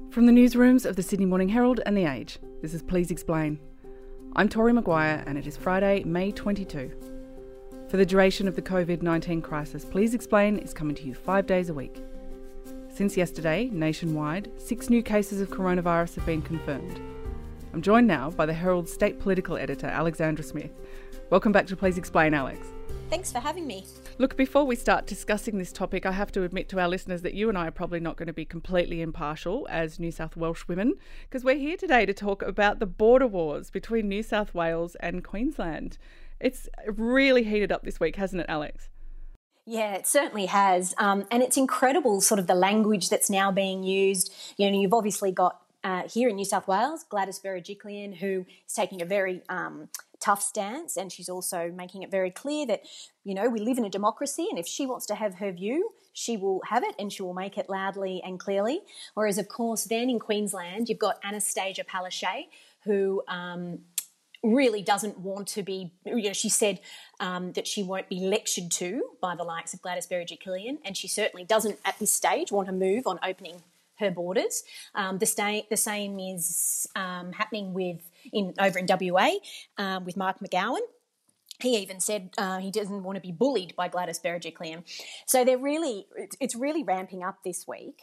From the newsrooms of the Sydney Morning Herald and The Age, this is Please Explain. I'm Tori Maguire and it is Friday, May 22. For the duration of the COVID-19 crisis, Please Explain is coming to you 5 days a week. Since yesterday, nationwide, 6 new cases of coronavirus have been confirmed. I'm joined now by the Herald's state political editor, Alexandra Smith. Welcome back to Please Explain, Alex. Thanks for having me. Look, before we start discussing this topic, I have to admit to our listeners that you and I are probably not going to be completely impartial as New South Welsh women, because we're here today to talk about the border wars between New South Wales and Queensland. It's really heated up this week, hasn't it, Alex? Yeah, it certainly has. And it's incredible sort of the language that's now being used. You know, you've obviously got here in New South Wales, Gladys Berejiklian, who is taking a very tough stance, and she's also making it very clear that, you know, we live in a democracy, and if she wants to have her view, she will have it and she will make it loudly and clearly. Whereas, of course, then in Queensland, you've got Anastasia Palaszczuk, who really doesn't want to be, you know, she said that she won't be lectured to by the likes of Gladys Berejiklian, and she certainly doesn't at this stage want to move on opening her borders. The same is happening over in WA with Mark McGowan. He even said he doesn't want to be bullied by Gladys Berejiklian. So it's really ramping up this week.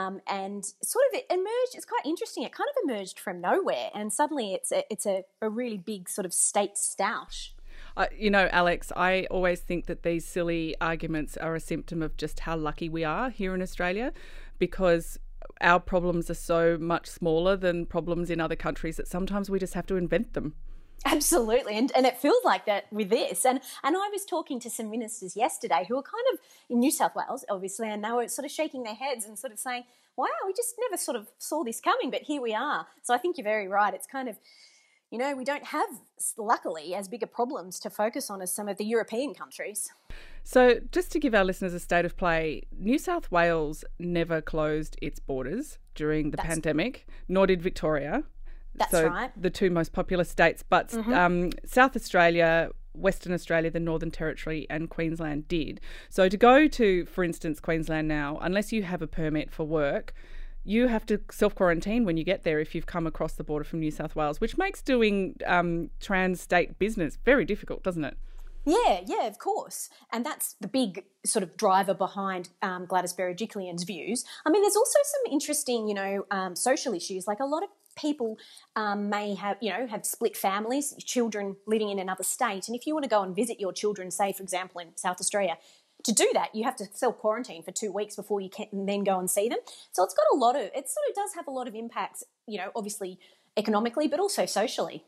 And sort of it emerged, it's quite interesting, it kind of emerged from nowhere, and suddenly it's a really big sort of state stoush. You know, Alex, I always think that these silly arguments are a symptom of just how lucky we are here in Australia, because our problems are so much smaller than problems in other countries that sometimes we just have to invent them. Absolutely, and it feels like that with this. And I was talking to some ministers yesterday who were kind of in New South Wales, obviously, and they were sort of shaking their heads and sort of saying, wow, we just never sort of saw this coming, but here we are. So I think you're very right. It's kind of, you know, we don't have, luckily, as bigger problems to focus on as some of the European countries. So just to give our listeners a state of play, New South Wales never closed its borders during the pandemic, nor did Victoria. That's right. The two most populous states, but South Australia, Western Australia, the Northern Territory and Queensland did. So to go to, for instance, Queensland now, unless you have a permit for work, you have to self-quarantine when you get there if you've come across the border from New South Wales, which makes doing trans-state business very difficult, doesn't it? Yeah, of course. And that's the big sort of driver behind Gladys Berejiklian's views. I mean, there's also some interesting, you know, social issues. Like a lot of people may have, you know, have split families, children living in another state. And if you want to go and visit your children, say, for example, in South Australia, to do that, you have to self-quarantine for 2 weeks before you can then go and see them. So it sort of does have a lot of impacts, you know, obviously economically, but also socially.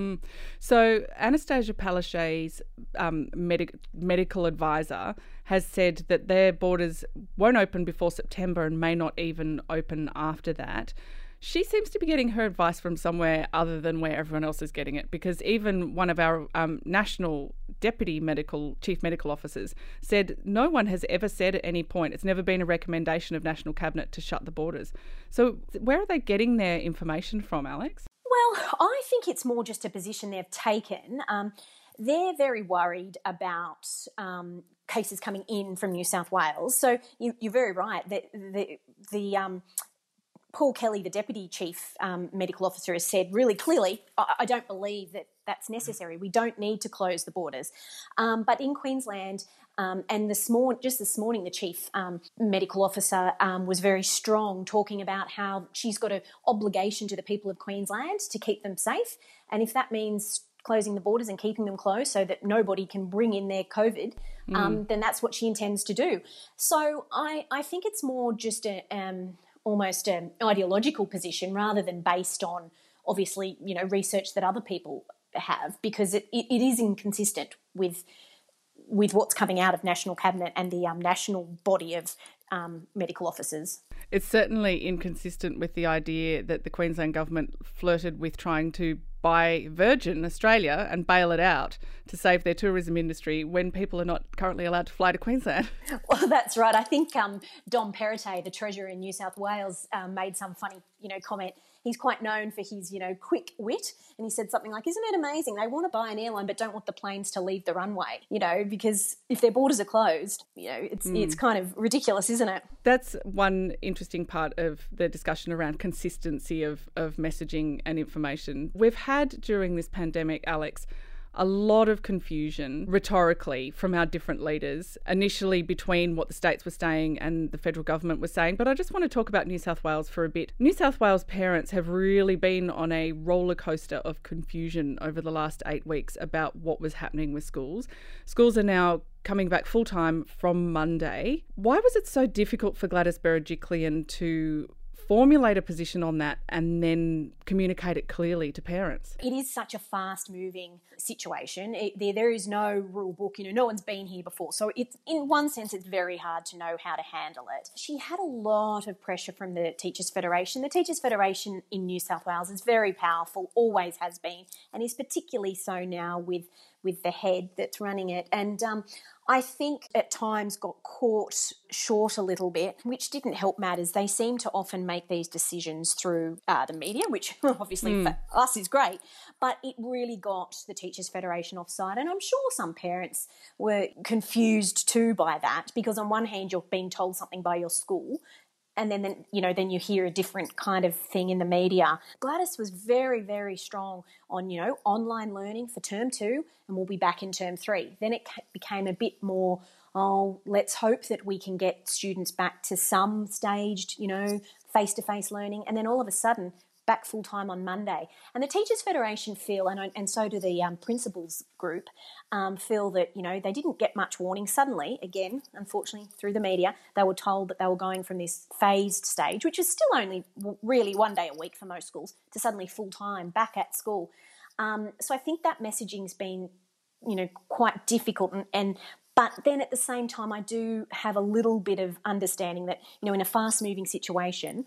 So Anastasia Palaszczuk's medical advisor has said that their borders won't open before September and may not even open after that. She seems to be getting her advice from somewhere other than where everyone else is getting it, because even one of our national chief medical officers said no one has ever said at any point, it's never been a recommendation of National Cabinet to shut the borders. So where are they getting their information from, Alex? Well, I think it's more just a position they've taken. They're very worried about cases coming in from New South Wales. So you're very right. The Paul Kelly, the Deputy Chief Medical Officer, has said really clearly, I don't believe that that's necessary. We don't need to close the borders. But in Queensland, and this morning, the Chief Medical Officer was very strong, talking about how she's got an obligation to the people of Queensland to keep them safe. And if that means closing the borders and keeping them closed so that nobody can bring in their COVID, then that's what she intends to do. So I think it's more just almost an ideological position rather than based on, obviously, you know, research that other people have, because it is inconsistent with what's coming out of National Cabinet and the national body of medical officers. It's certainly inconsistent with the idea that the Queensland government flirted with trying to buy Virgin Australia and bail it out to save their tourism industry when people are not currently allowed to fly to Queensland. Well, that's right. I think Dom Perrottet, the Treasurer in New South Wales, made some funny, comment. he's quite known for his, quick wit. And he said something like, isn't it amazing? They want to buy an airline but don't want the planes to leave the runway, because if their borders are closed, it's kind of ridiculous, isn't it? That's one interesting part of the discussion around consistency of messaging and information. We've had during this pandemic, Alex, a lot of confusion rhetorically from our different leaders, initially between what the states were saying and the federal government was saying. But I just want to talk about New South Wales for a bit. New South Wales parents have really been on a roller coaster of confusion over the last 8 weeks about what was happening with schools. Schools are now coming back full-time from Monday. Why was it so difficult for Gladys Berejiklian to formulate a position on that and then communicate it clearly to parents? It is such a fast-moving situation. There is no rule book. No one's been here before. So it's, in one sense, it's very hard to know how to handle it. She had a lot of pressure from the Teachers Federation. The Teachers Federation in New South Wales is very powerful, always has been, and is particularly so now with the head that's running it. And I think at times got caught short a little bit, which didn't help matters. They seem to often make these decisions through the media, which obviously for us is great, but it really got the Teachers Federation offside. And I'm sure some parents were confused too by that, because on one hand you're being told something by your school, and then you hear a different kind of thing in the media. Gladys was very, very strong on, online learning for term 2, and we'll be back in term 3. Then it became a bit more, let's hope that we can get students back to some staged, face-to-face learning. And then all of a sudden, back full-time on Monday. And the Teachers Federation feel, and so do the principals group, feel that, they didn't get much warning. Suddenly, again, unfortunately, through the media, they were told that they were going from this phased stage, which is still only really 1 day a week for most schools, to suddenly full-time back at school. So I think that messaging's been, quite difficult. But then at the same time, I do have a little bit of understanding that, in a fast-moving situation,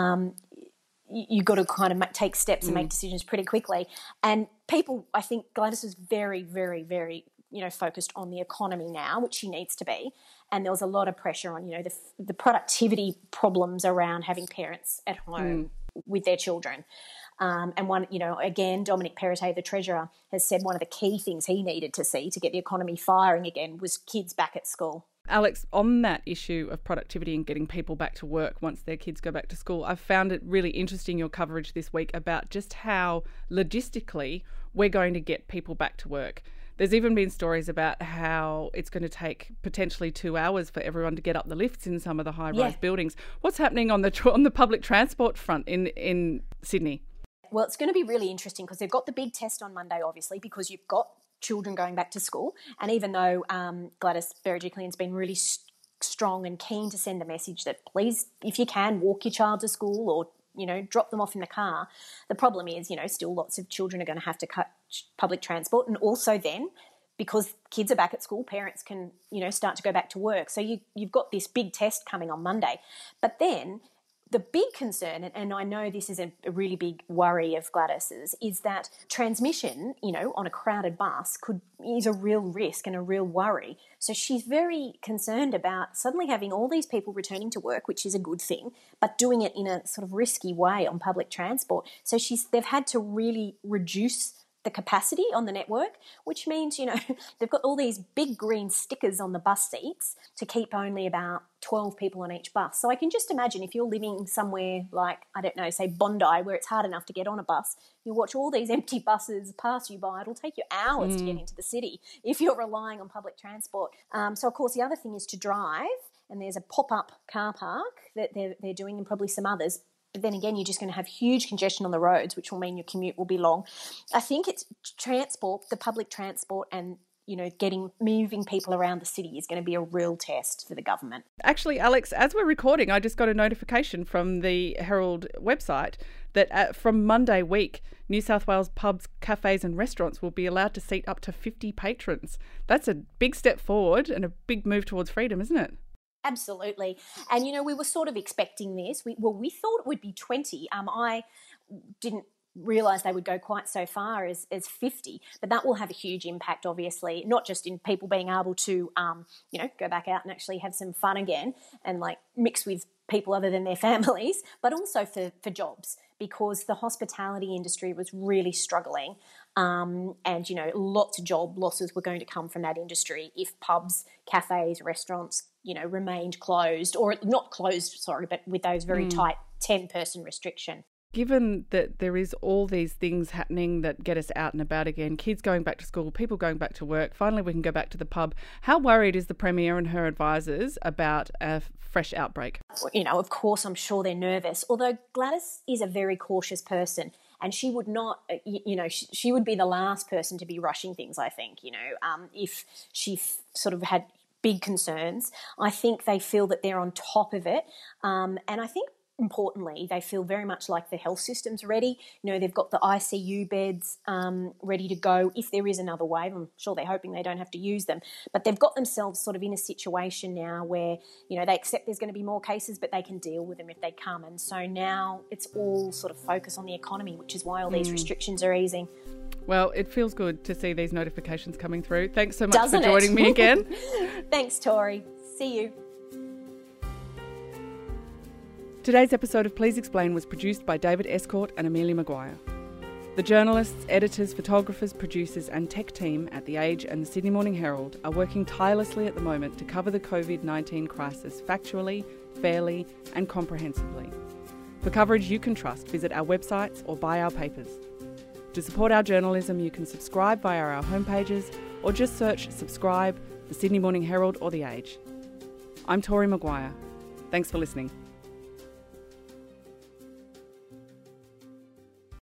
you've got to kind of take steps and make decisions pretty quickly. And people, I think Gladys was very, very, very, focused on the economy now, which she needs to be. And there was a lot of pressure on, the productivity problems around having parents at home with their children. And one, again, Dominic Perrottet, the Treasurer, has said one of the key things he needed to see to get the economy firing again was kids back at school. Alex, on that issue of productivity and getting people back to work once their kids go back to school, I've found it really interesting, your coverage this week about just how logistically we're going to get people back to work. There's even been stories about how it's going to take potentially 2 hours for everyone to get up the lifts in some of the high-rise buildings. What's happening on the public transport front in Sydney? Well, it's going to be really interesting because they've got the big test on Monday, obviously, because you've got children going back to school. And even though Gladys Berejiklian's been really strong and keen to send a message that please, if you can, walk your child to school or, drop them off in the car, the problem is, still lots of children are going to have to cut public transport. And also then, because kids are back at school, parents can, start to go back to work. So you've got this big test coming on Monday. But then the big concern, and I know this is a really big worry of Gladys's, is that transmission, on a crowded bus is a real risk and a real worry. So she's very concerned about suddenly having all these people returning to work, which is a good thing, but doing it in a sort of risky way on public transport. So they've had to really reduce the capacity on the network, which means, they've got all these big green stickers on the bus seats to keep only about 12 people on each bus. So I can just imagine if you're living somewhere like, I don't know, say Bondi, where it's hard enough to get on a bus, you watch all these empty buses pass you by. It'll take you hours to get into the city if you're relying on public transport. So, of course, the other thing is to drive, and there's a pop-up car park that they're doing, and probably some others. But then again, you're just going to have huge congestion on the roads, which will mean your commute will be long. I think it's transport, the public transport, and moving people around the city is going to be a real test for the government. Actually, Alex, as we're recording, I just got a notification from the Herald website that from Monday week, New South Wales pubs, cafes and restaurants will be allowed to seat up to 50 patrons. That's a big step forward and a big move towards freedom, isn't it? Absolutely. And, we were sort of expecting this. We thought it would be 20. I didn't realise they would go quite so far as 50, but that will have a huge impact, obviously, not just in people being able to, go back out and actually have some fun again and, mix with people other than their families, but also for jobs, because the hospitality industry was really struggling. And, lots of job losses were going to come from that industry if pubs, cafes, restaurants, remained closed, or not closed, sorry, but with those very tight 10-person restriction. Given that there is all these things happening that get us out and about again, kids going back to school, people going back to work, finally we can go back to the pub, how worried is the Premier and her advisors about a fresh outbreak? Of course, I'm sure they're nervous, although Gladys is a very cautious person. And she would not, she would be the last person to be rushing things, I think, if she sort of had big concerns. I think they feel that they're on top of it. And I think, importantly, they feel very much like the health system's ready. They've got the ICU beds ready to go if there is another wave. I'm sure they're hoping they don't have to use them. But they've got themselves sort of in a situation now where, they accept there's going to be more cases, but they can deal with them if they come. And so now it's all sort of focus on the economy, which is why all these restrictions are easing. Well, it feels good to see these notifications coming through. Thanks so much for joining me again. Thanks, Tori. See you. Today's episode of Please Explain was produced by David Escort and Amelia Maguire. The journalists, editors, photographers, producers and tech team at The Age and the Sydney Morning Herald are working tirelessly at the moment to cover the COVID-19 crisis factually, fairly and comprehensively. For coverage you can trust, visit our websites or buy our papers. To support our journalism, you can subscribe via our homepages or just search Subscribe, The Sydney Morning Herald or The Age. I'm Tori Maguire. Thanks for listening.